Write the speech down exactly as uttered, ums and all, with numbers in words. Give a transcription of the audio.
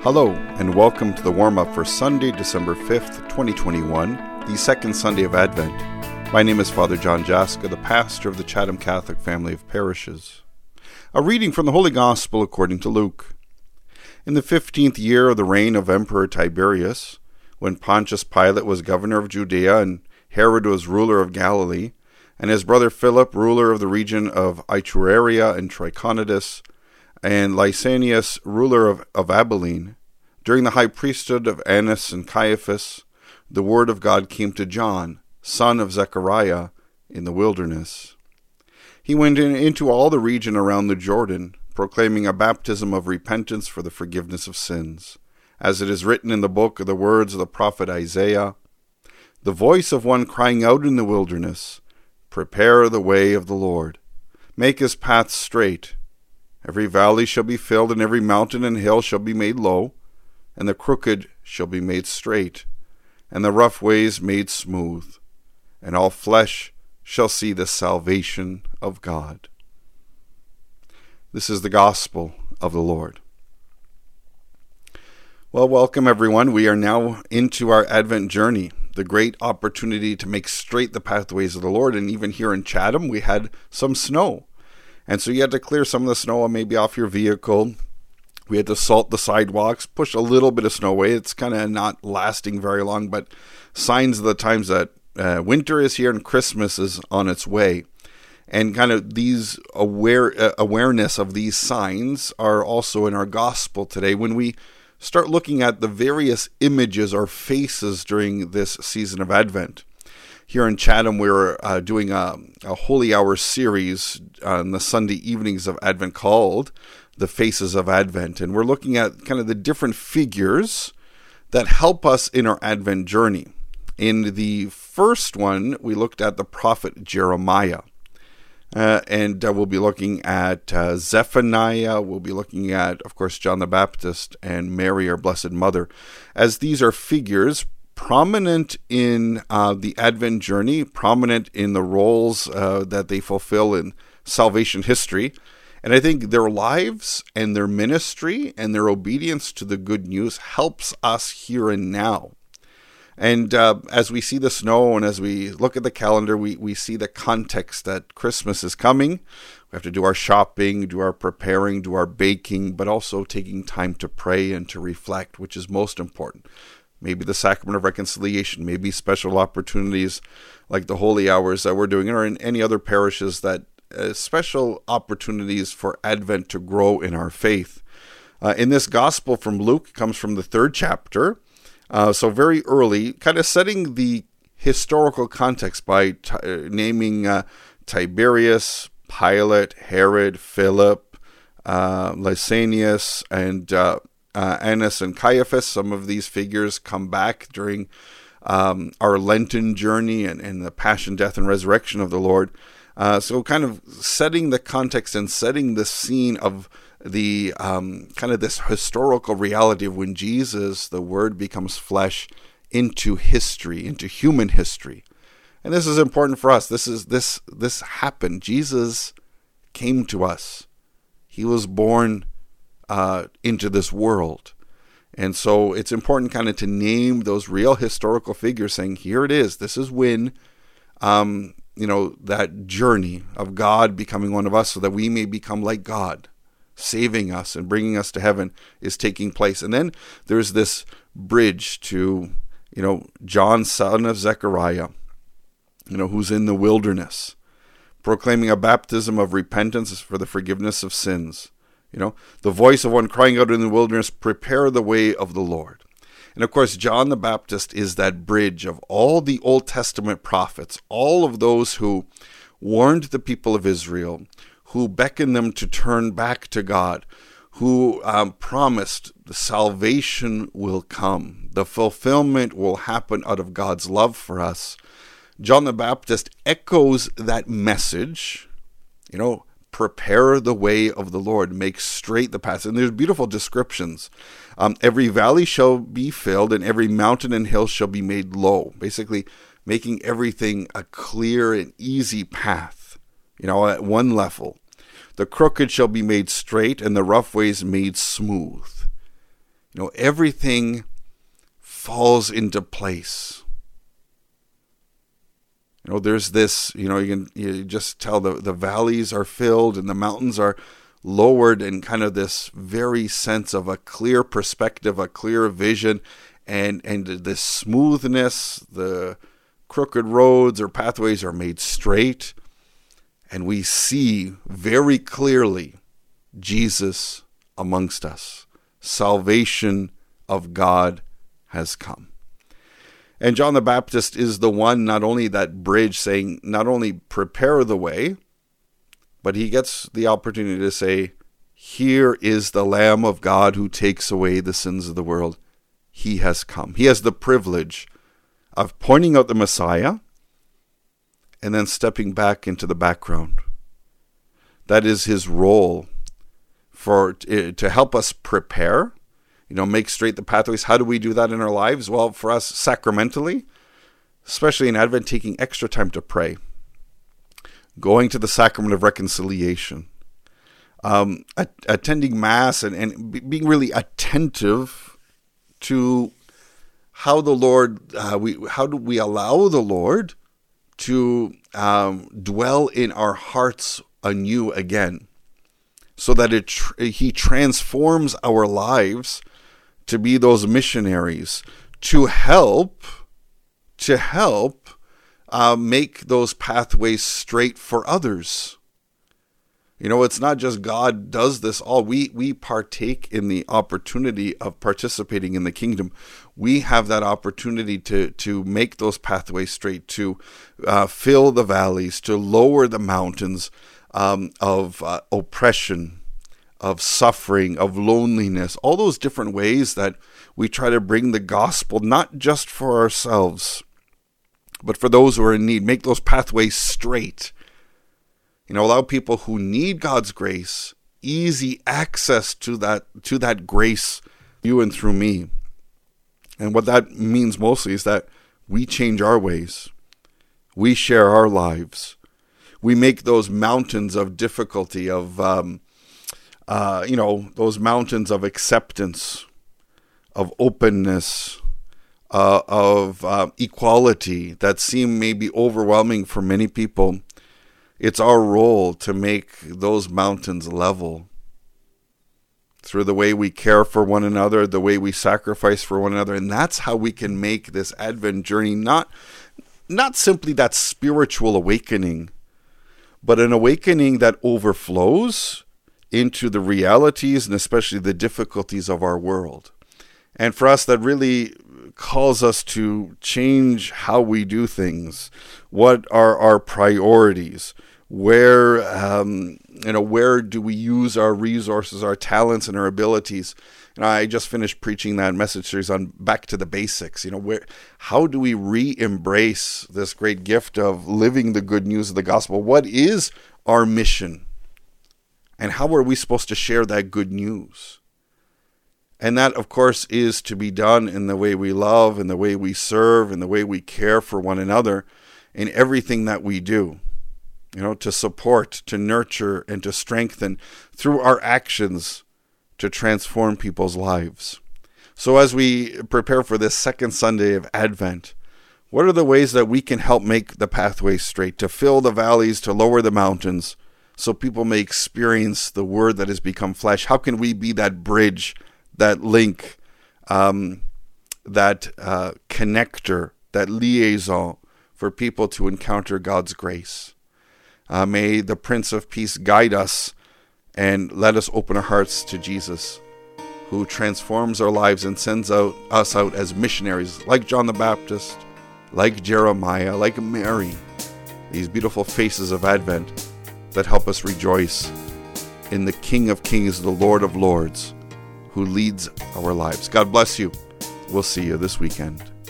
Hello, and welcome to the warm-up for Sunday, December fifth, twenty twenty-one, the second Sunday of Advent. My name is Father John Jaska, the pastor of the Chatham Catholic family of parishes. A reading from the Holy Gospel according to Luke. In the fifteenth year of the reign of Emperor Tiberius, when Pontius Pilate was governor of Judea, and Herod was ruler of Galilee, and his brother Philip, ruler of the region of Iturea and Trachonitis, and Lysanias, ruler of, of Abilene, during the high priesthood of Annas and Caiaphas, the word of God came to John, son of Zechariah, in the wilderness. He went in, into all the region around the Jordan, proclaiming a baptism of repentance for the forgiveness of sins, as it is written in the book of the words of the prophet Isaiah, "The voice of one crying out in the wilderness, prepare the way of the Lord, make his paths straight. Every valley shall be filled, and every mountain and hill shall be made low, and the crooked shall be made straight, and the rough ways made smooth, and all flesh shall see the salvation of God." This is the gospel of the Lord. Well, welcome everyone. We are now into our Advent journey, the great opportunity to make straight the pathways of the Lord. And even here in Chatham, we had some snow. And so you had to clear some of the snow maybe off your vehicle. We had to salt the sidewalks, push a little bit of snow away. It's kind of not lasting very long, but signs of the times that uh, winter is here and Christmas is on its way. And kind of these aware uh, awareness of these signs are also in our gospel today when we start looking at the various images or faces during this season of Advent. Here in Chatham, we're uh, doing a, a Holy Hour series on the Sunday evenings of Advent called The Faces of Advent. And we're looking at kind of the different figures that help us in our Advent journey. In the first one, we looked at the prophet Jeremiah. Uh, and uh, we'll be looking at uh, Zephaniah. We'll be looking at, of course, John the Baptist and Mary, our Blessed Mother, as these are figures prominent in uh, the Advent journey, prominent in the roles uh, that they fulfill in salvation history. And I think their lives and their ministry and their obedience to the good news helps us here and now. And uh, as we see the snow and as we look at the calendar, we, we see the context that Christmas is coming. We have to do our shopping, do our preparing, do our baking, but also taking time to pray and to reflect, which is most important. Maybe the Sacrament of Reconciliation, maybe special opportunities like the Holy Hours that we're doing, or in any other parishes that uh, special opportunities for Advent to grow in our faith. Uh, in this Gospel from Luke, comes from the third chapter, uh, so very early, kind of setting the historical context by t- uh, naming uh, Tiberius, Pilate, Herod, Philip, uh, Lysanias, and uh, Uh, Annas and Caiaphas. Some of these figures come back during um, our Lenten journey and, and the passion, death, and resurrection of the Lord. Uh, so kind of setting the context and setting the scene of the um, kind of this historical reality of when Jesus, the Word, becomes flesh into history, into human history. And this is important for us. This is this this happened. Jesus came to us. He was born Uh, into this world. And so it's important kind of to name those real historical figures, saying, here it is. This is when, um, you know, that journey of God becoming one of us so that we may become like God, saving us and bringing us to heaven is taking place. And then there's this bridge to, you know, John, son of Zechariah, you know, who's in the wilderness, proclaiming a baptism of repentance for the forgiveness of sins. You know, the voice of one crying out in the wilderness, prepare the way of the Lord. And of course, John the Baptist is that bridge of all the Old Testament prophets, all of those who warned the people of Israel, who beckoned them to turn back to God, who um, promised the salvation will come, the fulfillment will happen out of God's love for us. John the Baptist echoes that message, you know, prepare the way of the Lord, make straight the paths. And there's beautiful descriptions. Um, every valley shall be filled, and every mountain and hill shall be made low. Basically, making everything a clear and easy path, you know, at one level. The crooked shall be made straight, and the rough ways made smooth. you know, everything falls into place. You know, there's this, you know, you can you just tell the, the valleys are filled and the mountains are lowered, and kind of this very sense of a clear perspective, a clear vision, and, and this smoothness. The crooked roads or pathways are made straight, and we see very clearly Jesus amongst us. Salvation of God has come. And John the Baptist is the one, not only that bridge, saying, not only prepare the way, but he gets the opportunity to say, here is the Lamb of God who takes away the sins of the world. He has come. He has the privilege of pointing out the Messiah and then stepping back into the background. That is his role for to help us prepare, you know, make straight the pathways. How do we do that in our lives? Well, for us, sacramentally, especially in Advent, taking extra time to pray, going to the sacrament of reconciliation, um, at, attending Mass, and, and be, being really attentive to how the Lord, uh, we how do we allow the Lord to um, dwell in our hearts anew again, so that it tr- He transforms our lives to be those missionaries to help, to help uh, make those pathways straight for others. You know, it's not just God does this all. We we partake in the opportunity of participating in the kingdom. We have that opportunity to to make those pathways straight, to uh, fill the valleys, to lower the mountains um, of uh, oppression, of suffering, of loneliness, all those different ways that we try to bring the gospel, not just for ourselves, but for those who are in need. Make those pathways straight. You know, allow people who need God's grace easy access to that to that grace, you and through me. And what that means mostly is that we change our ways. We share our lives. We make those mountains of difficulty, of um, uh, you know, those mountains of acceptance, of openness, uh, of uh, equality that seem maybe overwhelming for many people. It's our role to make those mountains level through the way we care for one another, the way we sacrifice for one another. And that's how we can make this Advent journey not, not simply that spiritual awakening, but an awakening that overflows into the realities and especially the difficulties of our world. And for us, that really calls us to change how we do things. What are our priorities? Where, um, you know, where do we use our resources, our talents, and our abilities? And I just finished preaching that message series on back to the basics. You know, where, how do we re-embrace this great gift of living the good news of the gospel? What is our mission? And how are we supposed to share that good news? And that, of course, is to be done in the way we love, in the way we serve, in the way we care for one another, in everything that we do. You know, to support, to nurture, and to strengthen through our actions to transform people's lives. So as we prepare for this second Sunday of Advent, what are the ways that we can help make the pathways straight, to fill the valleys, to lower the mountains, so people may experience the Word that has become flesh? How can we be that bridge, that link, um, that uh, connector, that liaison for people to encounter God's grace? Uh, may the Prince of Peace guide us and let us open our hearts to Jesus, who transforms our lives and sends out us out as missionaries, like John the Baptist, like Jeremiah, like Mary, these beautiful faces of Advent that help us rejoice in the King of Kings, the Lord of Lords, who leads our lives. God bless you. We'll see you this weekend.